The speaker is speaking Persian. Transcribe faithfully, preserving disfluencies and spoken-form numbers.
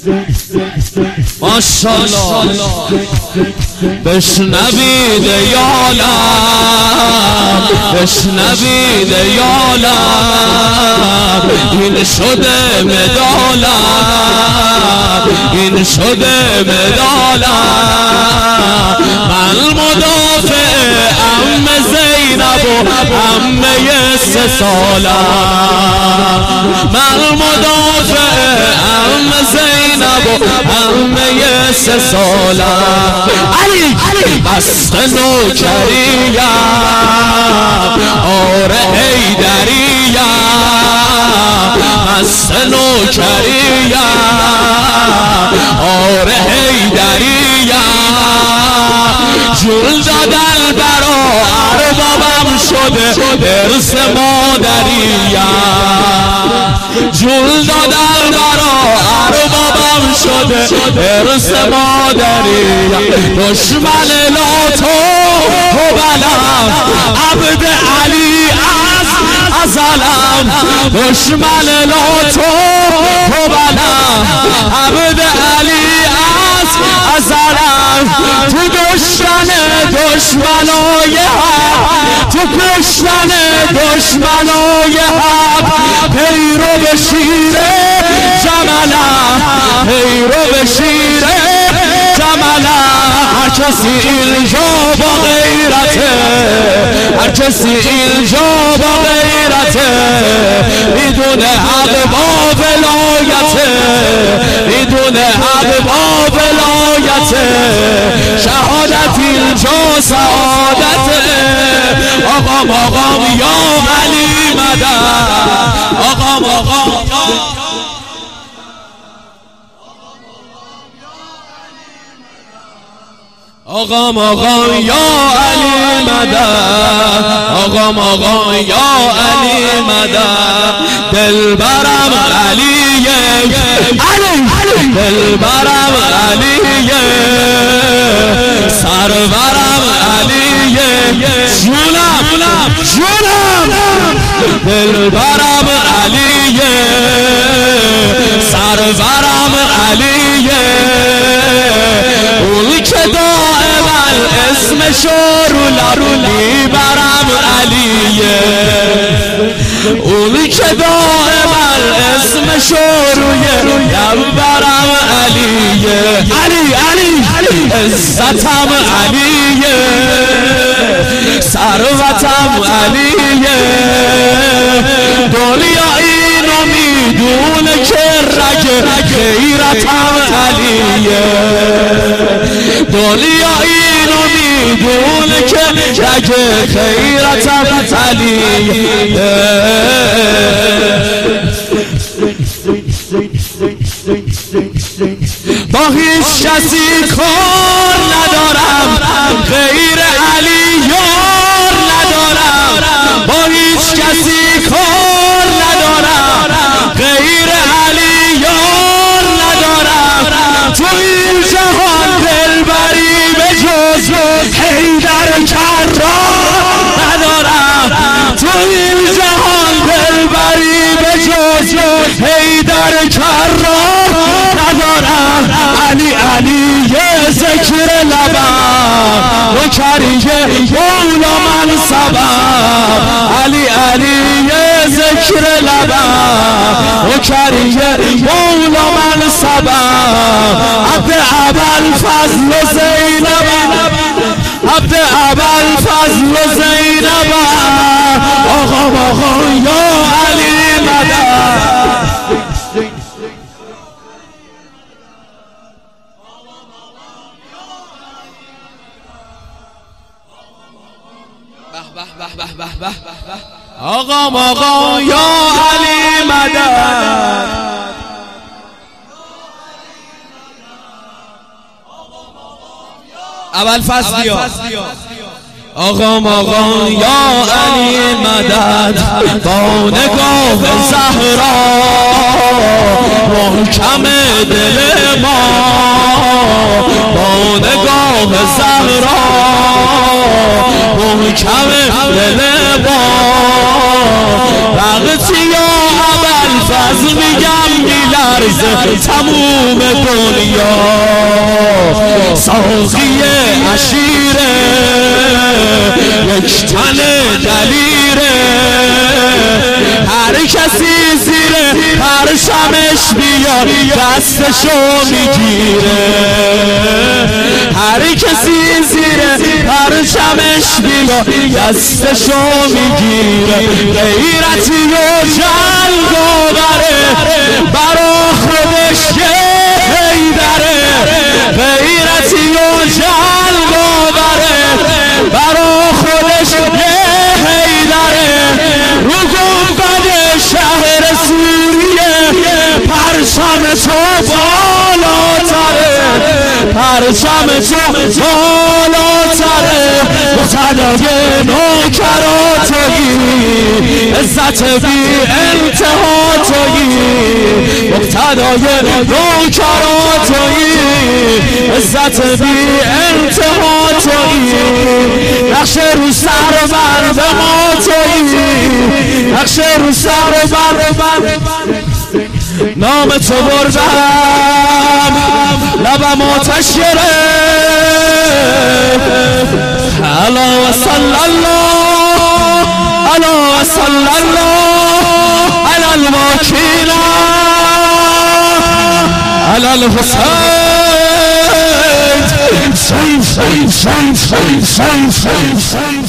ماشاءالله بشنوید یالم بشنوید یالم این شده مدالم این شده مدالم من مدافع عم زینب و عمه سه سالم من مدافع عم زینب و عمه سه سالم علی بست نوکریم آره حیدریم بست نوکریم آره حیدریم جون دادن برا اربابم شده ارث مادریم جون دادن برا اربابم شده ارث مادریم دشمن لاتو هبلم عبد علی از ازلم دشمن لاتو هبلم عبد علی از ازلم تو دشمن دشمنای حق تو دشمن دشمنای حق پیرو به شیر جملم پیرو به شیر جملم هر کسی اینجا با غیرته هر کسی اینجا با غیرته میدونه حق با ولایته میدونه حق با ولایته شهادت اینجا سعادته آقام آقام یا علی مدد آقام آقام آقام آقام یا علی مدد آقام آقام یا علی مدد دلبرم علیه علی دلبرم علیه سرورم علیه جونم جونم دلبرم علیه سرورم علیه اون که دائما اسمشو رو لبی برم علیه اون که دائما اسمشو روی لب برم علیه علی علی عزتم علیه ثروتم علیه دنیا اینو میدونه که رگ غیرتم علیه دنیا اینو میدونه که رگ غیرتم علیه با هیچ کسی کار ندارم غیر علی یار ندارم با هیچ کسی کار ندارم غیر علی یار ندارم تو این جهان دلبری به جز حیدر کرار ندارم تو این جهان دلبری به جز حیدر کرار ندارم علی علی ذکر لبم نوکریه مولا منصبم علی علی ذکر لبم نوکریه مولا منصبم عبد ابوالفضل و زینبم عبد ابوالفضل و زینبم آقا آقا یا علی مدد آقا آقا یا علی مدد اول فصل آقا آقا یا علی مدد با نگاه زهرا محکم دل ما با نگاه زهرا محکم دل ما وقتی یا اول باز میگم میلرزه تموم دنیا ساقی عشیره یک تن دلیره هر کسی زیره هر شمش بیاد دستشو میگیره هر کسی زیره هر شمش بیاد دستشو میگیره غیرتی و جنگ آوره برا خودش یه حیدره غیرتی و جنگ آوره برا خودش یه حیدره رو گنبد شهر سوریه پرچم تو بالاتره پرچم تو بالاتره مقتدای نوکراتویی عزت بی انتها تویی مقتدای نوکراتویی عزت بی انتها تویی نقش رو سر بند ما تویی نقش رو سر بند نام تو بردم لبم آتش گرفت الا و صلی الله الا و صلی الله علی الواکیل علی الحسین